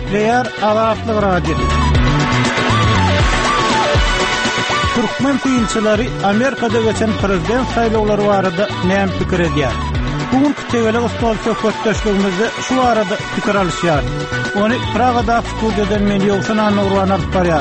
Nükleer Azatlyk Radiosu. Türkmen synçylary Amerikada geçen prezident saýlawlary barada näme pikir edýär? Bugünkü tegele gostol söhbetdeşligimizde şu arada pikir alýar. Ony Pragada studiýadan men ýoksan anurwan alyp barýar.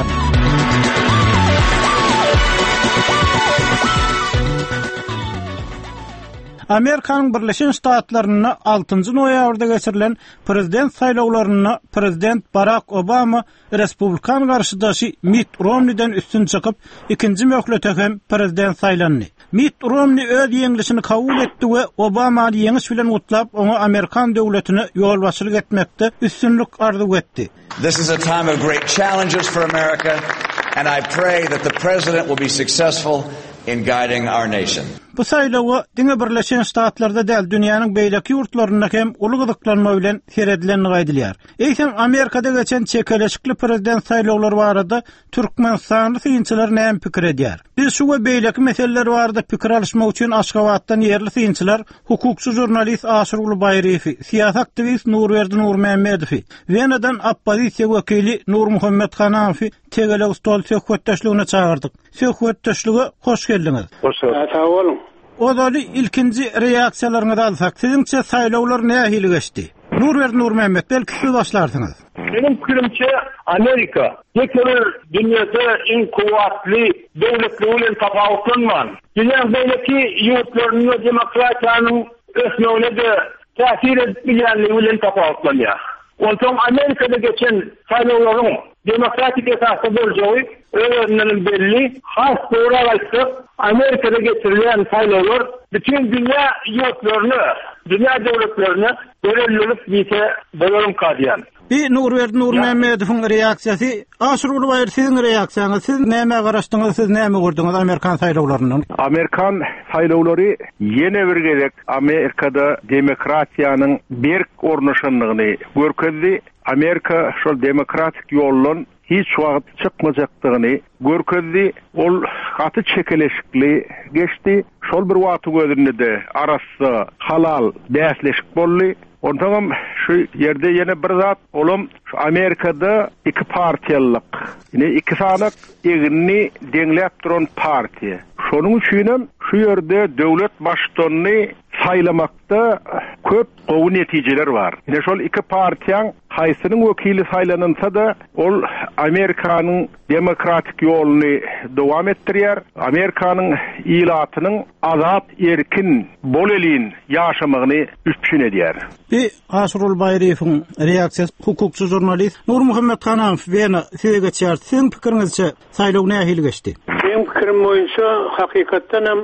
Amerikanyň Birleşen Ştatlaryna 6-njy noýabrda geçirilen prezident saýlawlaryna prezident Barack Obama Respublikan garşydaşy Mitt Romney'den üstün çykyp ikinji möhletde hem prezident saýlandy. Mitt Romney öz ýeňilişini kabul etdi we Obama'ny ýeňiş bilen gutlap onu Amerikan döwletine ýolbaşçylyk etmekde üstünlük arzu etdi. This is a time of great challenges for America, and I pray that the president will be successful in guiding our nation. Bu saýlawy diňe Birleşen Ştatlarda däl dünýäniň beýleki ýurtlaryna hem uly gyzyklanma bilen seredileni gaýdylýar. Eýsem Amerikada geçen çekeleşikli prezident saýlawlary barada Türkmenistanly synçylar näme pikir edýär? Biz şu we beýleki meseleler barada pikir alışmak üçin Aşgabatdan ýerli synçylar, hukukçy jurnalist Aşyrul Bayrifi, siýasat aktivist Nurwerdi Nurmehmedow, Wenadan oppozisiýa wekili Nur Muhammed Hanafi tegele stol söhbetdeşligine çağırdyk. Söhbetdeşlige hoş geldiňiz. Sağ olun. Odaly ilkinji reaksiýalaryňy alsak, siziňçe saýlawlar nähili geçdi? Nurwerdi Nurmehmed, belki siz başlarsyňyz. Benim fikrimçe Amerika tekrar dünyada en kuvvetli devletler bilen tapawutlanman. Dünýäň beýleki ýurtlaryna demokratiýanyň ösmegine de täsir edýänligi bilen tapawutlanýar. Ondan Amerika'da geçen saýlawlaryň demokratik esasda boljagy öňünden belli. Has doğru aýtsak, Amerika'da geçirilen saýlawlar bütün dünya ýurtlaryny, dünya döwletlerini görelilip ýete bolarym kadýan. Bir Nurwerdi Nurmehmedowyň reaksiýasy, Aşyrul Bayr siziň reaksiýaňyz, siz näme garaşdyňyz, siz näme gördüňiz Amerikan saýlawlarynyň? Amerikan saýlawlary ýene bir gerek Amerikada demokratiýanyň berk ornaşanlygyny görkezdi. Amerika şol demokratik ýollan hiç wagt çykmajakdygyny görkezdi. Ol gaty çekeleşikli geçdi. Şol bir wagt gözünde arasy halal däsleşik boldy. Ondan şu yerde yine bir zat olum Amerika'da iki partiyalyk, yine iki sanak egini deňläp duran partiýa. Şonuň üçin şu yerde döwlet başçylygyny saýlamakda köp gowy netijeler var. Yine şol iki partiýaň haýsynyň wekili saýlanynsa da ol Amerikanyň demokratik ýoluny dowam etdirýär. Amerikanyň ilatynyň azat erkin bol elin ýaşamagyny üçin edýär. Aşyrul Bayrifiň reaksiýasy hukukçy jurnalist Nur Muhammed Hanafi wena size geçýär. Siziň pikiriňizçe saýlaw nähili geçdi? Benim pikirim boýunça hakykatdan hem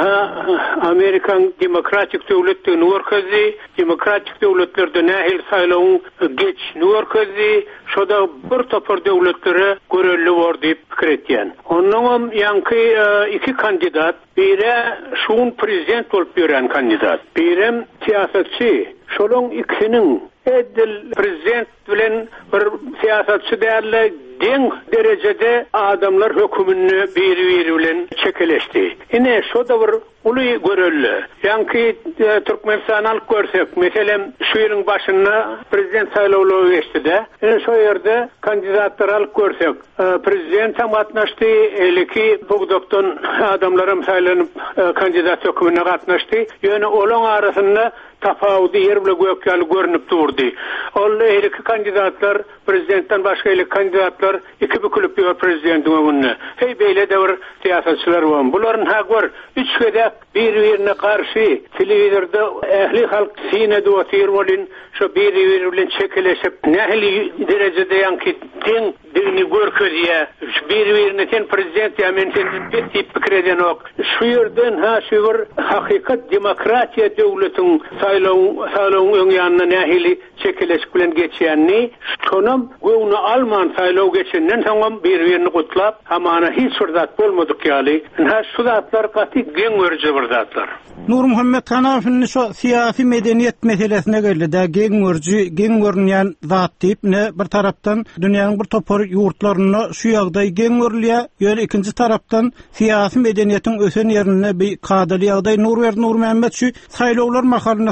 Amerikan demokratik döwletini görkezdi, demokratik döwletlerde nähili saýlaw geç görkezdi, şoda bir topar döwletlere görelli bor diýip pikir etýän. Ondan ýanky iki kandidat, biri şuň prezident bolup ýören kandidat, biri siýasatçy. Şolong ikisinin edil prezident bilen bir siýasatçy däle deň derejede adamlar hökümini biri bilen çekeleşdi. Ine şoda bir uly görelli. Ýanky Türkmenistan alyp görsek, meselem şu ýylyň başyna prezident saýlawlary geçdi-de. Şo ýerde kandidatlar alyp görsek, prezident hem gatnaşdy, eleki bugdokdan adamlarym saýlanyp kandidat hökümine gatnaşdy. Ýöne olaň arasynda tafawuty yer bilen gökýäli görünip durdy. Ol iki kandidatlar, prezidentden başga iki kandidatlar iki bükülüp ýör prezidentin öňünde. Hey beýle de bir siýasatçylar bar. Bularyň hagwar üç gedek bir-birine karşı telewizorda ähli halk sinede otyr bolyn, şo bir-biri bilen çekeleşip nähili derejede ýanky deň dini görkezýär. Bir-birine sen prezident ýa-men senden bir tip pikir eden ok. Şu ýerden şu bir hakykat demokratiýa döwletiň saýlaw öňýanyna nähili çekeleşik bilen geçýänni, şonam göwüni alman saýlaw geçenden soňam bir-birini gutlap, hamana hiç bir zat bolmadyk ýaly. Şu zatlar gaty geň görje bir zatlar. Nur Muhammed Hanafiň şu siýasy medeniýet meselesine geldi-de geň görnýän zat diýip ne bir tarapdan dünýäniň bir topar ýurtlaryna şu ýagdaý geň görülýär, ýöne ikinji tarapdan siýasy medeniýetiň ösen ýerine bir kadaly ýagdaý. Nurwerdi Nurmehmed şu saýlawlar mahalynda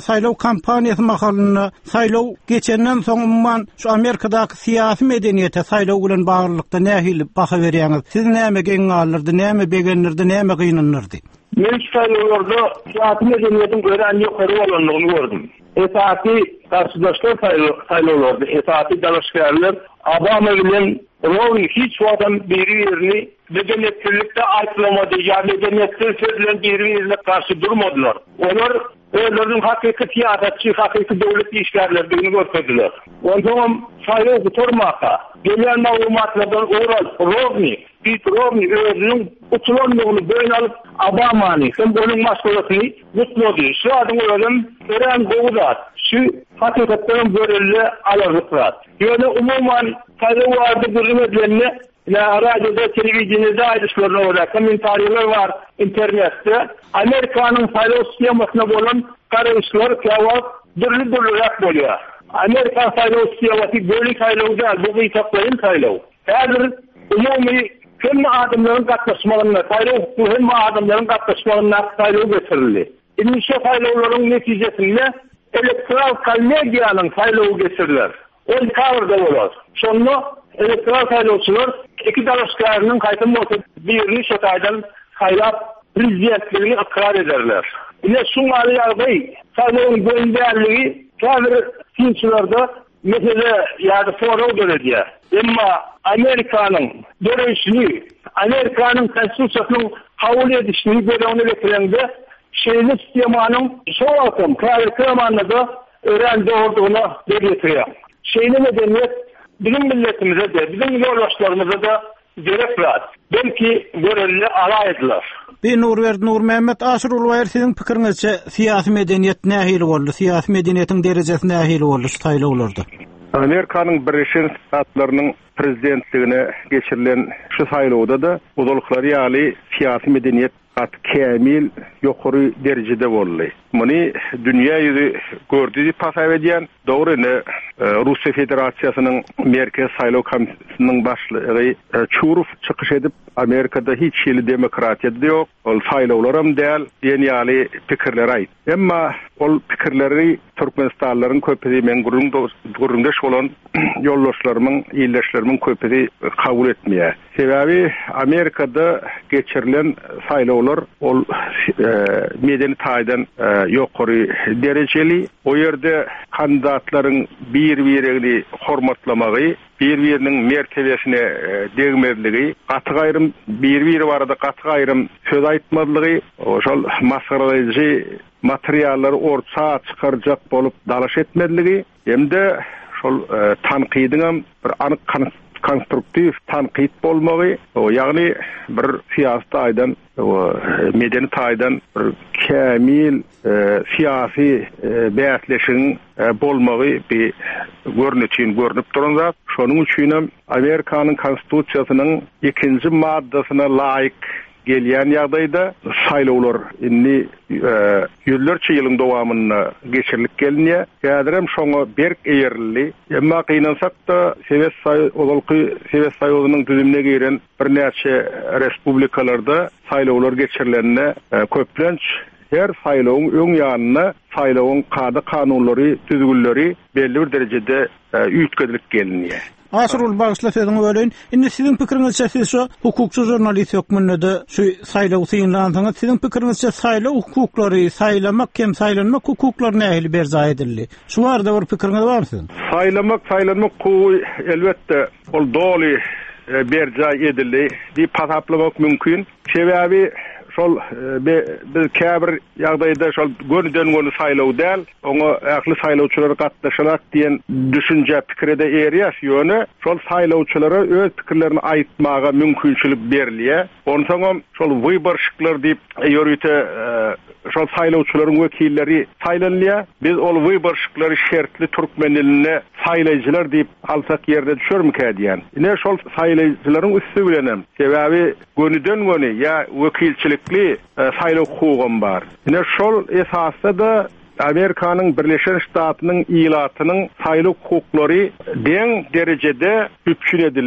saýlaw kampaniýasy makalyny saýlaw geçenden soň umman şu Amerikadaky syýasy medeniýete saýlaw bilen baglykda nähili baha berýäňiz? Siz näme geň alyrdy, näme begenirdi, näme gynanyrdy? Men saýlawlarda syýasy medeniýetiň gören ýokary bolanlygyny gördüm. Esasy karşıdaşlar saýlawlarda esasy dalaşgärler Obama bilen Romney hiç wagtdan biri-birini medeniyetçilikde aýtlamady, ýa-ni medeniyetçiler sözlerine biri-birine karşı durmadylar. Onlar özleriniň hakyky syýasatçy, hakyky döwlet işgärlerdigini görkezdiler. Ondan saýlaw guturmaka, gelen maglumatlardan Oral Romney, Pete Romney özüniň uçulanlygyny beýan alyp Obamany hem onuň maslahatyny gutlady. Şu adam ölen eren gowdat. Şu hakykatdan görelli alaryprat. Ýöne umuman saýlawardy görmedilerine ya radyoda, televizyonda aýdyşlaryna görä kommentarlar var internetde. Amerikanyň saýlaw sistemasyna bolan garaşlar käwap dürli-dürlirak bolýar. Amerikan saýlaw sistematy bölük saýlawda bu ýetiplerin saýlaw. Häzir umumy hem adamlaryň gatnaşmagyna saýlaw, hem adamlaryň gatnaşmagyna saýlaw geçirildi. Inişe saýlawlaryň netijesinde elektral kollegiýanyň saýlawy geçirilýär. O kavrda bolar. Şonda elektral saýlawçylar iki dalaşgarynyň gaýta motor birini şotaýdan saýlap prezidentligini ikrar ederler. Ine şuňaly ýagdaý saýlawyň göndärligi käbir sinçilerde mesele ýa-da soraw döredýär. Emma Amerikanyň döreşini, Amerikanyň konstitusiýasynyň kabul edişini görüňe getirende şeýle sistemanyň şowakym käbir ören doğurduğuna belirtiyor. Şeyine medeniyet bizim milletimize de, bizim yoldaşlarımıza da gerek var. Belki görevli alaydılar. Nur Mehmet Aşır Ulwayr, sizin pikirinizçe siyasi medeniyet nähili boldy? Siyasi medeniyetin derejesi nähili boldy saýlawlarda? Amerikanyň Birleşen Ştatlarynyň prezidentligine geçirilen şu saýlawda da uzalykları ýaly siyasi medeniyet kämil ýokary derejede boldy. Muny dünýä ýüzü gördüğü pasaw edýän dogryny Russiýa Federasiýasynyň merkez saýlaw komissiýasynyň başlygy Çurov çykyş edip Amerikada hiç ýyly demokratiýa ýok, ol saýlawlar hem däl ýeni pikirler aýt. Emma ol pikirleri Türkmenistanlaryň köpüsi men gurundaş bolan ýoldaşlarymyň, ýyldaşlarymyň köpüsi kabul etmeýär. Sebebi Amerikada geçirilen saýlawlar ol medeni taýdan ýokary derejeli. O ýerde kandidatlaryň bir-birini hormatlamagy, bir-biriniň mertebesine degmezligi, gaty gaýrym bir-biri barada gaty gaýrym söz aýtmadlygy, oşol masgaralyjy materiallary orta çykarjak bolup dalaş etmedligi, hemde şol tanqydyň bir anyk konstruktiv tanqid bolmagy, ýagny bir siýasat aýdan, medeni taýdan bir kämil siýasy bätleşiň bolmagy bir görnüp duran zat. Şonuň üçin hem Amerikanyň konstitusiýasynyň 2-nji maddasyna laýyk gelýän ýagdaýda saýlawlar inni ýüllerçe ýylyň dowamyna geçirilip gelinýär. Häzirem şoňa berk eýerli. Emma gynansak da Sowet Soýuzynyň düzümine giren bir näçe respublikalarda saýlawlar geçirilenine köplenç her saýlawyň öň ýanyna saýlawyň kanunlary, düzgünleri belli bir derejede üýtgedilip gelinýär. Aşırul bağışla sözüňi böleýin. Indi sizin pikiriňizçe siz şu hukukçy jurnalist hökmünde şu saýlaw syňlandyňyz. Sizin pikiriňizçe saýlaw hukuklary, saýlamak hem saýlanmak hukuklary nähili berza edildi? Şu barada bir pikiriňiz barmy sizin? Saýlamak hukuky elbetde ol doly berza edildi. Bir pasaplamak mümkin. Sebebi şol biz käbir ýagdaýda şol gönden saýlaw däl, oňa ähli saýlawçylar gatnaşarak diýen düşünje pikirde erýär ýöne şol saýlawçylara öz pikirlerini aýtmaga mümkinçilik berilýär. Onsoň şol wyborşyklar diýip ýörüte şol saýlawçylaryň wekilleri saýlanýar. Biz ol wyborşyklary şertli türkmen diline saýlaýjylar diýip alsak ýerde düşürmükä diýen. Ine şol saýlaýjylaryň üstü bilenem. Sebebi gönden ýa wekilçilik saýlaw hukugum bar. Ine şol esasda da Amerikanyň Birleşen Ştatlarynyň ýylatynyň saýlaw hukuklary deň derejede hüküm edildi.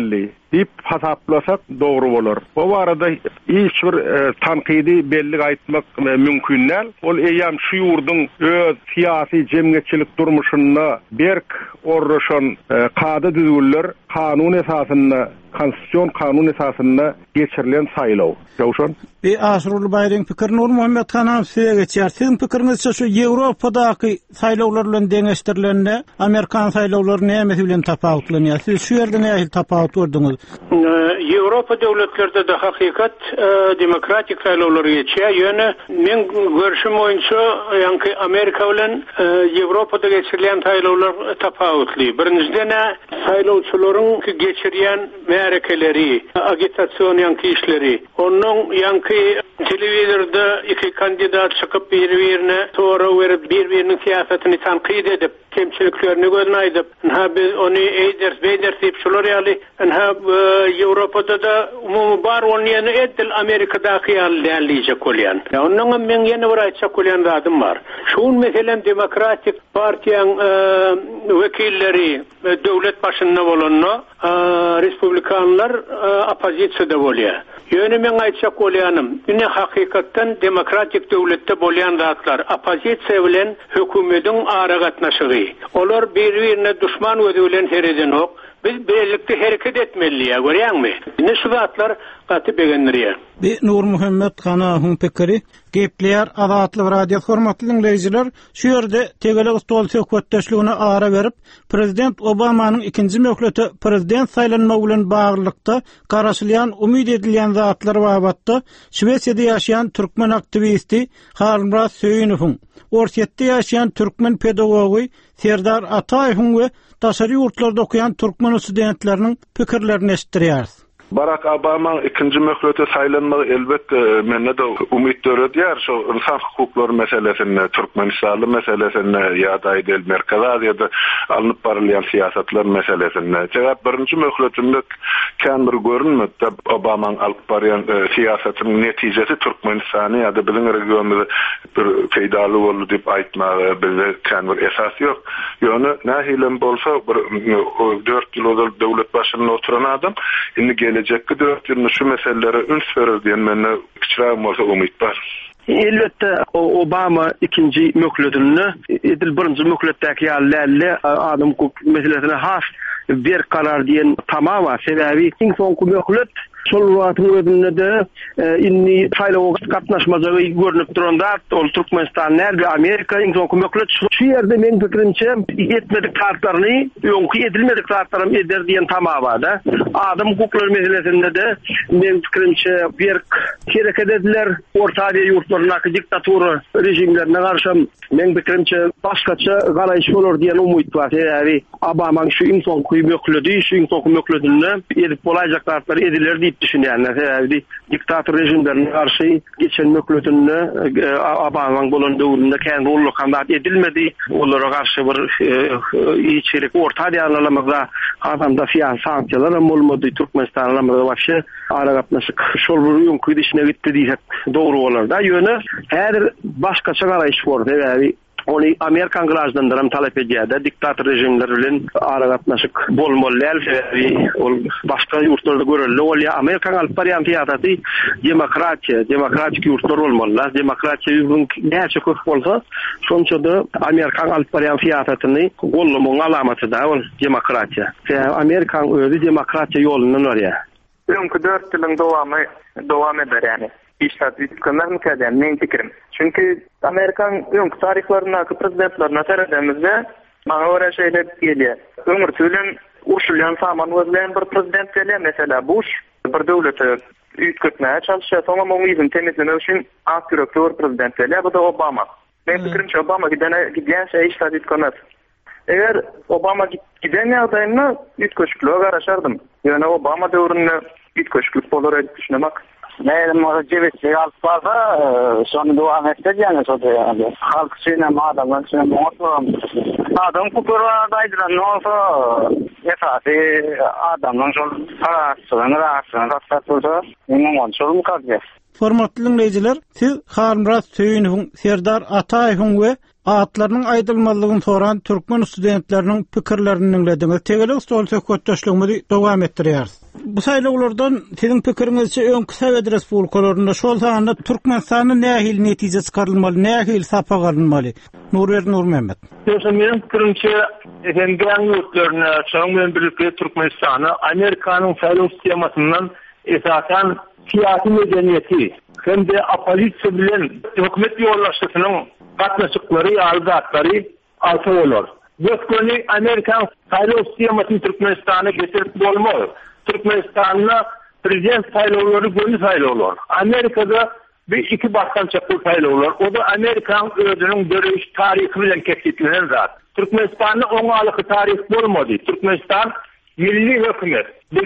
dip hasaplasak dogry bolar. O arada hiç bir tanqidi belli aýtmak mümkin näl. Ol eýam şu ýurdun öz siyasi jemgyýetçilik durmuşyna berk orraşan qada düzgünler kanun esasında konstitusiyon kanun esasında geçirilen saýlaw. Ýa-şon Aşrul Bayryň pikir Nur Muhammed Hanam size geçer. Sizin pikiriňizçe şu Ýewropadaky saýlawlar bilen deňeşdirilende Amerikan saýlawlary näme bilen tapawutlanýar? Siz şu ýerde näme tapawut gördüňiz? Ýewropa döwletlerde de hakykat demokratik saýlawlar geçýär. Ýöne men görüşüm boýunça ýa-ni Amerika bilen Ýewropada geçirilen saýlawlar tapawutly. Birinciden saýlawçylaryň geçirýän märekeleri, agitasiýon ýa-ni işleri. Onuň ýa-ni telewizorda iki kandidat çykyp bir-birine soru berip bir-biriniň siýasatyny tanqid edip, kemçiliklerini gözleýip, biz onu beyder diýip şolar ýaly, Ýewropada da umumy bar bolýany edil Amerikadaky ýalyjak bolýan. Onuň men ýene bir aýtjak bolýan zadym bar. Şuň meselen demokratik partiýaň wekilleri döwlet başynda bolanlar, respublikanlar opozisiýada bolýar. Ýöne men aýtjak bolýanym, ine hakykatdan demokratik döwletde bolýan zatlar opozisiýa bilen hökümetiň ara gatnaşygy. Olar bir-birine düşman gözü bilen hereden ok. Biz birlikde hereket etmeliyiz, görýärmi? Ne şu zatlar gaty begendirýär. Nur Muhammed Hanahyň pikiri gepleýär Azatlyk radio hormatly dinleýijiler. Şu ýerde tegele stol söhbetdeşligine ara berip, Prezident Obamanyň ikinji möhleti prezident saýlanmagy bilen baglykda garaşylýan umyd edilýän zatlar babatda Şwesiýada ýaşaýan türkmen aktivisti Harmraz Söýünowyň, Orsetde ýaşaýan türkmen pedagogy Serdar Ataýewiň we daşary ýurtlarda okuyan türkmen studentleriniň pikirlerini eşitdirýär. Barack Obama ikinci möhlete saylanmagy elbetde menne de umid döredýär şu insan hukuklary meselesinde, Türkmenistanly meselesinde ýa-da Aýdel Merkez Aziýada alınıp barylýan siýasatlar meselesinde. Jogap birinji möhletimde kän bir görünmedi Obamaň alyp barýan siýasatynyň netijesi Türkmenistany ýa-da biziň regionda bir peýdaly boldy diýip aýtmagy bize kän bir esas ýok. Ýöne nähilem bolsa bir 4 ýyl döwlet başynda oturan adam indi gelecekki 4 ýylda şu meselelere üns verir diýen menne kiçiräk bolsa umyt bar. Elbette Obama ikinci möhletini edil birinci möhletdäki ýaly adam hukuk meselesine has bir karar diýen tamama sebebi iň soňky möhlet şol wagtyň özünde de inni saýlawa gatnaşmajagy görünüp duranda ol Türkmenistan näde Amerika iň soňky möhlet şu ýerde men pikirimçe etmedik tartlaryny ýonky edilmedik tartlarym eder diýen tamama da adam hukuklary meselesinde de men pikirimçe bir hareket ediler Orta Aziýa ýurtlaryna diktatura rejimlerine garşy men pikirimçe başgaça garaýş bolar diýen umyt bar. Obamaň şu iň soňky möhleti, şu iň soňky möhletini edip bolajak tartlar ediler diýip düşünýärler. Diktator rejimlerine garşy geçen möhletini Obamaň bolan döwründe kän rolly kandat edilmedi. Olara garşy bir içerik Orta Aziýalarymyzda adamda fiýan sanksiýalar bolmady. Türkmenistanlarymyzda başy ara gatnaşyk şol bir ýonky dişine gitdi diýsek dogry bolar da. Ýöne her başgaça garaýş bar. Onu Amerikan građanlaryň talep edýär, diktator rejimler bilen ara gatnaşyk bolmaly, ol başga ýurtlarda görelýär. Ol Amerikan alyp barýan fiýataty demokratik ýurtlar bolmaly. Demokratiýa näçe köp bolsa, şonça da Amerikan alyp barýan fiýatatyny gollamagyň alamaty da ol demokratiýa. Amerikan özü demokratiýa ýolundan barýar. Öňkü 4 ýylyň dowam eder ýani. İşletmeler mükemmel men pikirim. Çünkü Amerikan öňkü taryhlaryndaki prezidentlerine seredemizde bana öyle şeyler gelýär. Ömür tülen urşulyan saman gözleyen bir prezident gelýär. Mesela Bush bir döwlete üýtgetmäge çalışýar. Soňra moňyny temizlemek üçin aktyrekli bir prezident gelýär. Bu da Obama. Men pikirimçe Obama giden şey işletmeler. Eger Obama giden ýagdaýynda üýtgeçlikle garaşardım. Ýöne Obama döwründe üýtgeçlik bolar diýip düşünmek. Näme mojibetçi alpasa şonu dowam etdirýän şode ýa-ni. Halk üçin adamlar üçin moňam. Adam kuperada aýdylan bolsa, esasy adamlar şol parasyny şol mukaddes. Hormatly dinleýijiler, siz Harmraz Söýünowyň, Serdar Ataýewiň we atlarynyň aýdylmalygyny soran türkmen studentleriniň pikirlerini dinlediňiz. Tegele stol söhbetdeşligimizi dowam etdirýäris. Bu saylawlardan sizin pikiriňizçe öňkü Sowet respublikalarynda şol sanda Türkmenistanyň nähil netije çykarylmaly, nähil sapa garynmaly? Nurwer Nurmehmet. Menin pikirimçe Hendiyany ýurtlaryna çaň bilen birlikde Türkmenistany Amerikanyň saýlaw sistemasynyň esasen siyasi medeniyeti hem de opozisiýa bilen hökümet ýollaşysynyň gatnaşyklary, ýalydatlary alsa bolar. Ýökdeni Amerikan saýlaw sistemasyny Türkmenistana getirip bolmaly. Türkmenistan'da prezident saylawlary gönül saylawlar. Amerika'da bir iki başkançakyl saylawlar. O da Amerikan özüniň döreş tarihi bilen kesitlen zat. Türkmenistan'da oňalyky tarih bolmady. Türkmenistan milli hökümet.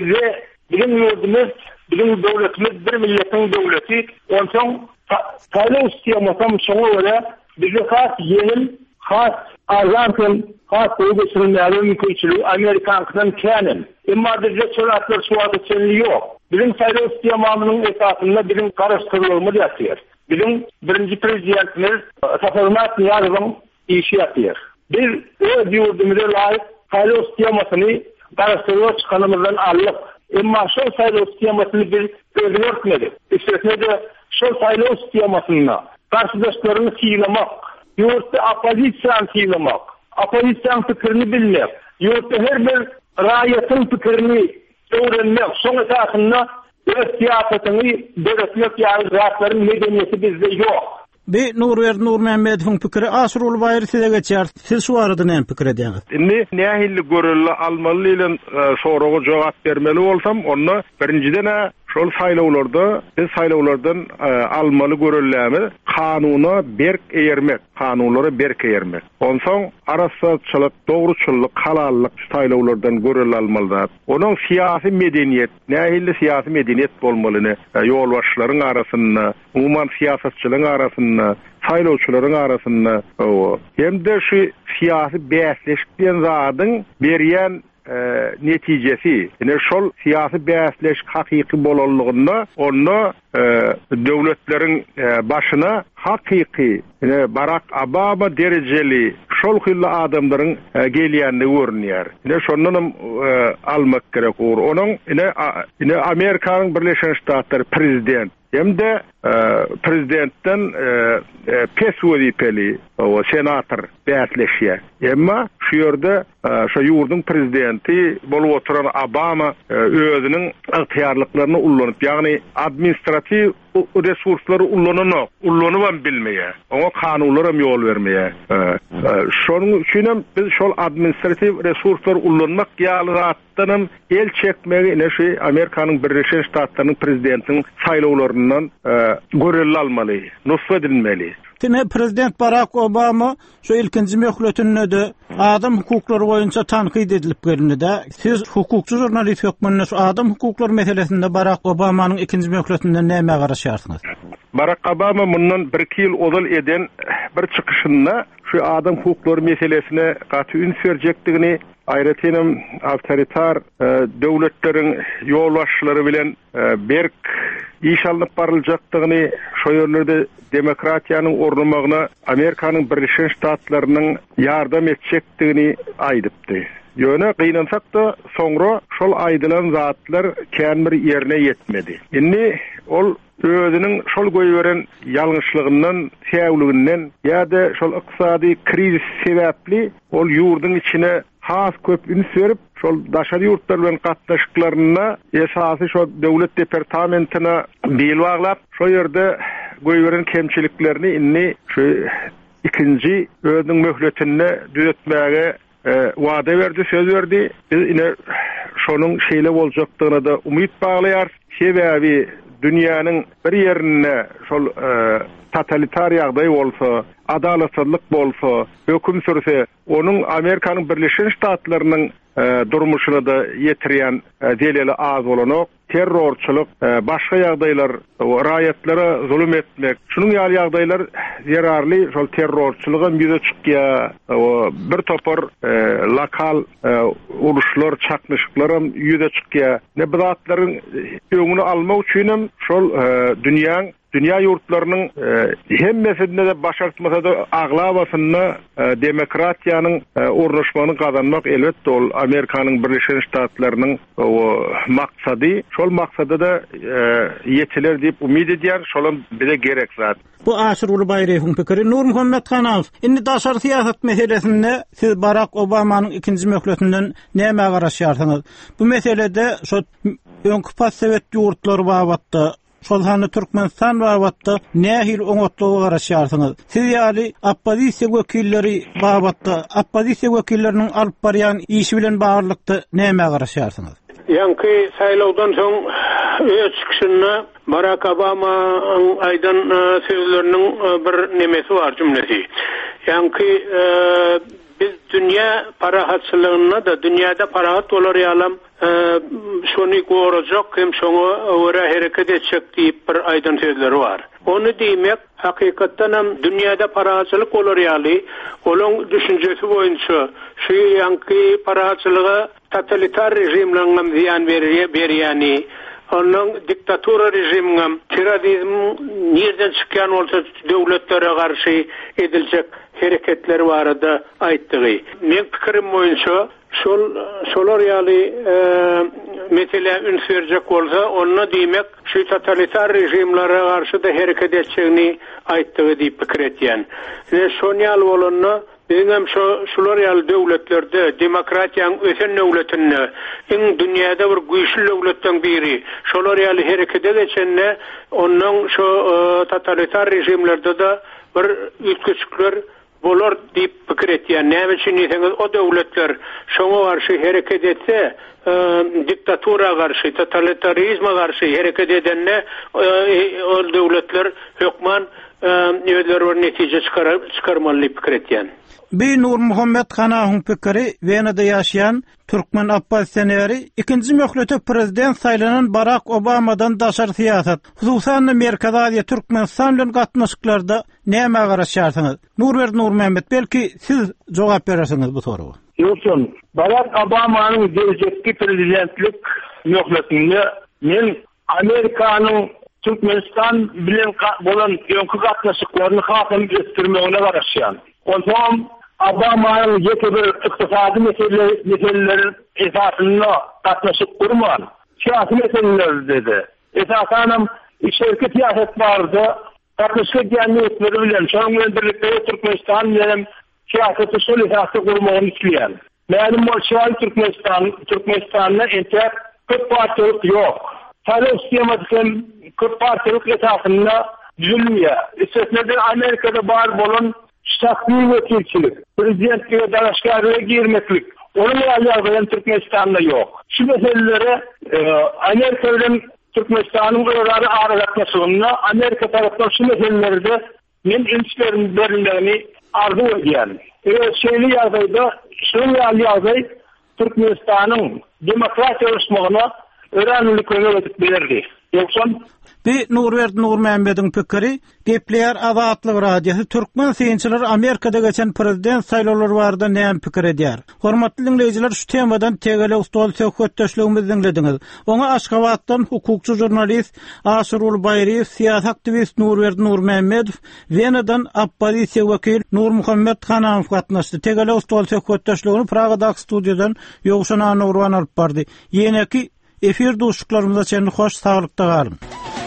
Bizim ýurdumyz, bizim döwletimiz bir milletiň döwleti. Onsoň saylaw sistemasyny şoňa görä bize has ýeňil, has azantyn, has öwgeçirilmäli mümkinçiligi Amerikandan känin. Emma bizde çöratlar şuwada çenli ýok. Bizim saýlaw sistemamynyň esasynda bizim garaşdyrylmagy ýatyr. Bizim birinji prezidentimiz Safarmat Niyazowyň işi ýatyr. Biz öz ýurdumyza laýyk saýlaw sistemasyny garaşdyrýar çykanymyzdan alyp, emma şol saýlaw sistemasyny biz özgörtmedik. Üstesinde şol saýlaw sistemasyna garşydaşlaryny syýlamak, ýurtda opozisiýany syýlamak, opozisiýanyň pikirini bilmek, ýurtda her bir raýatyň pikirini öwrenmek, şoň esasynda öz siýasatyny döretmek ýa-ni zatlaryň medeniýeti bizde ýok. Be Nurwer Nurmehmetowyň pikiri aşyryl baýry size geçer. Siz şu arada näme pikir edýäňiz? Indi nähilli görülle almaly bilen soraga jogap bermeli bolsam, onu birinciden şol saýlawlarda, biz saýlawlardan almaly görüllämi kanuny berk eýermek, kanunlary berk eýermek. Onsoň arasatçylyk, dogruçylyk, halallyk saýlawlardan görülle almaly. Onuň siýasy medeniýet, nähilli siýasy medeniýet bolmalyny ýolbaşçylaryň arasynda, umumyň siýasatçylaryň arasynda, saýlawçylaryň arasynda, hem-de şu siýasy bäsleşikden zadyň berýän netijesi, ine şol siýasy bäsleşik hakyky bolanlygynda onu döwletleriň başyna hakyky, ine Barack Obama derejeli şol hylly adamlaryň gelýänini görnýär. Ine şondan almak gerek olur. Onuň ine Amerikanyň Birleşen Ştatlary prezident hem-de prezidentden pes wezipeli o senator bäsleşýär. Emma şu ýerde şu ýurdun prezidenti bolup oturan Obama özüniň ygtyýarlyklaryny ullanyp, ýagny administrativ resurslary ullanyp bilmeýär. Oňa kanunlar hem ýol bermeýär. Şonuň üçin biz şol administrativ resurslar ullanmak ýaly el çekmegi ine şu Amerikanyň Birleşen Ştatlarynyň prezidentiniň saýlawlaryndan görülle almaly, nusra edilmeli. Tine Prezident Barack Obama şu ilkinci möhletinde de adam hukuklary boýunça tanqid edilip geldi. Siz hukukçy jurnalist hökmünde şu adam hukukları meselesinde Barack Obamanyň ikinji möhletinde näme garaşýarsyňız? Barack Obama mundan 1-2 ýyl ozal eden bir çykyşynda şu adam hukukları meselesine gaty ün berjekdigini, aýratynam awtoritar döwletleriň ýolbaşçylary bilen berk iş alyp baryljakdygyny, şo ýerlerde demokratiýanyň ornamagyna Amerikanyň Birleşen Ştatlarynyň ýardam etjekdigini aýdypdy. Ýöne gynansak da soňra şol aýdylan zatlar känbir ýerine ýetmedi. Indi ol özüniň şol goýberen ýalňyşlygyndan, täwliginden ýa-da şol ykdysady krizis sebäpli ol ýurdun içine has köp üns berip şol daşary ýurtlar bilen gatnaşyklaryna esasy şol döwlet departamentina bel baglap şo ýerde goýberen kemçiliklerini inni şu ikinji özüniň möhletine düzetmäge wada berdi, söz berdi. Biz ine şonuň şeýle boljakdygyna da umyt baglaýar. Sebäbi dünýäniň bir ýerine şol totalitar ýagdaý bolsa, adalatçylyk bolsa, höküm sürse, onuň Amerikanyň Birleşen Ştatlarynyň durmuşyna da ýetirýän deleli az bolanok, terrorçylyk, başga ýagdaýlar, raýatlara zulüm etmek, şunun ýaly ýagdaýlar zerarly şol terrorçylygam ýüze çykýar, bir topar lokal uruşlar, çakmışyklaram ýüze çykýar. Ne bidatlaryň öňüni almak üçin şol dünya ýurtlarynyň hemmesinde de başartmasa da aglabasyna demokratiýanyň ornaşmagyny kazanmak elbetde ol Amerikanyň Birleşen Ştatlarynyň maksady, şol maksada da yetiler diýip umid edýär, şolam bize gerek zat. Bu Aşyr Ulybaýewiň pikiri. Nur Muhammed Kanaw, indi daşary siýasat meselesinde siz Barack Obamanyň ikinji möhletinden näme garaşýarsyňyz? Bu meselede şo öňkü Sovet ýurtlary babatda şol hany Türkmenistan babatda nähil oňotlugy garaşýarsyňyz? Siz ýaly oppozisiýa wekilleri babatda oppozisiýa wekilleriniň alyp barýan işi bilen baglykda näme garaşýarsyňyz? Yankı saylawdan soň öz çıkışyna Barack Obama'nın aýdan sözleriniň bir nemesi var, cümlesi. Yankı biz dünya parahatçylygyna da dünýäde parahat bolar ýalam şonu gorajak hem şoňa öwre hereket etjek diýip bir aýdan sözleri var. Onu diýmek hakykatdan hem dünýäde parahatçylyk bolar ýaly, olaň düşünjesi boýunça şu yankı parahatçylyga totalitar rejimlerden ziyan berýäni, onun diktatura rejiminem, terrorizm nereden çıkan olsa devletlere karşı edilecek hareketleri barada aýtdygy. Men pikirim boýunça şolar ýaly mesele üns berjek bolsa, onu diýmek şu totalitar rejimlere karşı da hareket etjegini aýtdygy diýip pikir etýän. Şonyal bolanyny bizim şular ýaly döwletlerde demokratiýaň ösen döwletinde iň dünýäde bir güýçli döwletden biri şolar ýaly hereket edýänne onuň şu totalitar rejimlerde de bir üýtgeçlikler bolar diýip pikir etýän. Näme üçin diýseniz, o döwletler şoňa garşy hereket etse, diktatura garşy, totalitarizma garşy hereket edenne o döwletler hökman özleri bir netije çıkarmaly pikir etýän. Bir Nur Muhammed Kanawyň pikiri, Wenada ýaşaýan Türkmen oppositsioneri ikinji möhlete prezident saýlanan Barack Obamadan daşary siýasat, hususan Amerikada ýa Türkmenistan bilen gatnaşyklarda näme garaşýarsyňyz? Nur Muhammed, belki siz jogap berersiňiz bu soraga. Ýoksun, Barack Obamanyň gelecekki prezidentlik möhletinde men Amerikanyň Türkmenistan bilen bolan öňkü gatnaşyklaryny hakym göstermegine garaşýan. Ondan Obama'nın yekebir iktisadi meselelerin esasında katlaşıp kurman. Siyasi meseleler dedi. Esasen içeriki siyaset vardı. Katlaşık gelmeyetleri bilen. Şonun birlikte Türkmenistan benim siyaseti sol esası kurmağını isteyen. Benim bolşevik Türkmenistan'da entek 40 partilik yok. Salı isteyemezken 40 partilik esasında düzülmüyor. İstesnedir Amerika'da bar bolun şahsi vekilçilik, prezidentliğe dalaşkarlığa girmeklik, onun ýaly Türkmenistan'da yok. Şu meselelere Amerika ile Türkmenistan'ın örari aragatmasıyla Amerika tarafından şu meselelerde men ilişkilerin berinlerini arzu edýän. Şeýle ýagdaýda şu ýaly Türkmenistan'ın demokratiýa uruşmagyna örenlik öňe berdi. Ýoksa Nur Muhammediň pikiri, Gepleýär Azatlyk radiosu Türkmen synçylar Amerikada geçen prezident saýlawlary barada näme pikir edýär? Hormatly dinleýijiler, şu temadan tegele ustaly söhbetdeşligimizi dinlediňiz. Oňa Aşgabatdan hukukçy jurnalist Aşyr Ulybaýewiň, siýasat aktivist Nur Muhammedow, Wenadaň oppozisiýa wekil Nur Muhammed Kanaw gatnaşdy. Tegele ustaly söhbetdeşligini Pragadaky studiýadan Ýogşan Anurwan alyp bardy. Ýene-ki efir duşuklarymyza çenli hoş, saglykda galyn.